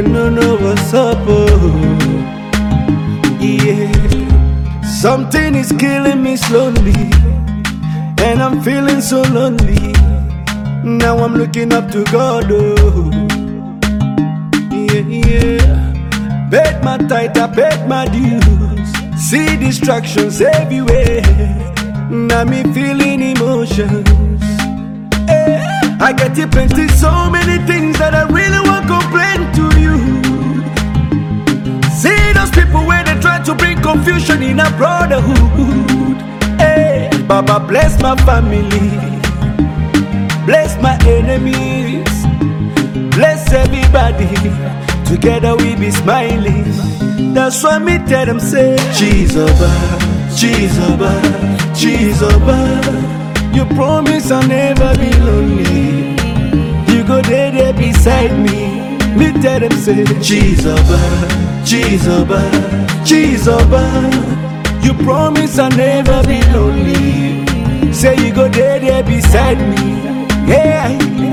they don't know what's up, oh. Yeah. Something is killing me slowly, and I'm feeling so lonely. Now I'm looking up to God, oh. Yeah. Paid my tithe, I paid my dues. See distractions everywhere. Now me feeling emotions. I get it plenty, so many things that I really want to complain to you. See those people where they try to bring confusion in a brotherhood. Hey, Baba bless my family, bless my enemies, bless everybody. Together we be smiling. That's why me tell them say, Jesus, Jesus, Jesus. You promise I'll never be lonely. You go there beside me. Me tell them say, Jesus, Jesus, Jesus. You promise I'll never be lonely. Say you go there beside me. Yeah,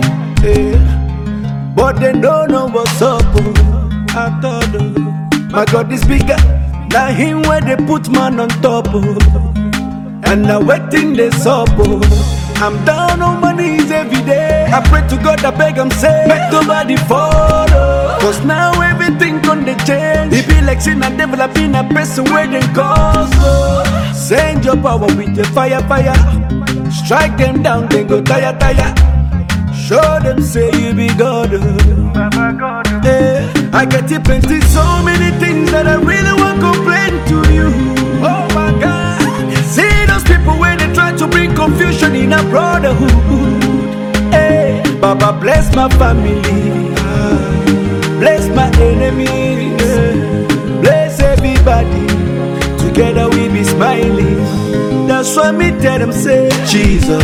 yeah. But they don't know what's up. Oh. I thought, oh, my God is bigger. Now him where they put man on top. Oh. And now waiting this up, oh. I'm down on my knees every day. I pray to God, I beg him, say, make nobody follow. Cause now everything gonna change. It be like sin and developing a person where they cause, oh. Send your power with your fire, fire. Strike them down, then go tire. Show them, say you be God, oh. Yeah. I get it plenty, so many things that I really want to complain to you. Oh my God. See those people where they try to bring confusion in a brotherhood. Hey, Baba bless my family, bless my enemies, bless everybody. Together we be smiling. That's why me tell them say, Jesus,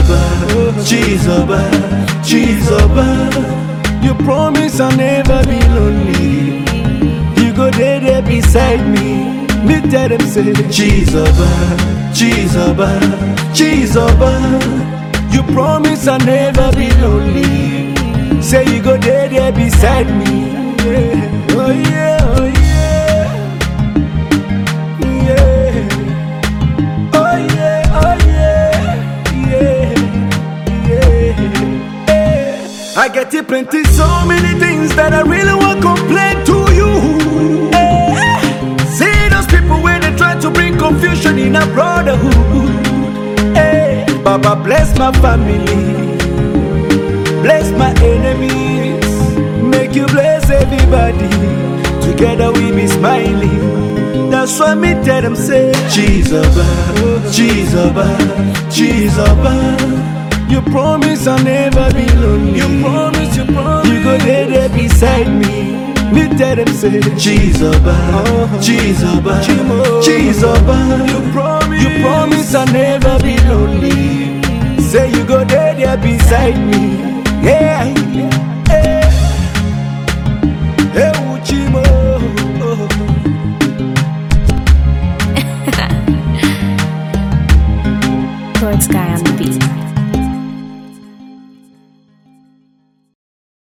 Jesus, Jesus. You promise I'll never be lonely. You go there beside me. Me tell them say, Jesus, Jesus, Jesus. You promise I'll never be lonely. Say you go there beside me. Yeah. Oh yeah, oh yeah, yeah. Oh yeah, oh yeah, yeah, yeah. I get it plenty, so many things that I really want to complain to you. See those people where they try to bring confusion in a brotherhood. Hey, Baba bless my family, bless my enemies, make you bless everybody. Together we be smiling. That's why me tell them say, Jesus, Jesus, Jesus. You promise I'll never be lonely. You promise. You go there beside me. Me tell them say, Jesus, Jesus, Jesus. You promise I'll never be lonely. Say you go there beside me. Yeah, yeah. Hey, Uchimo. Towards Sky on the beat.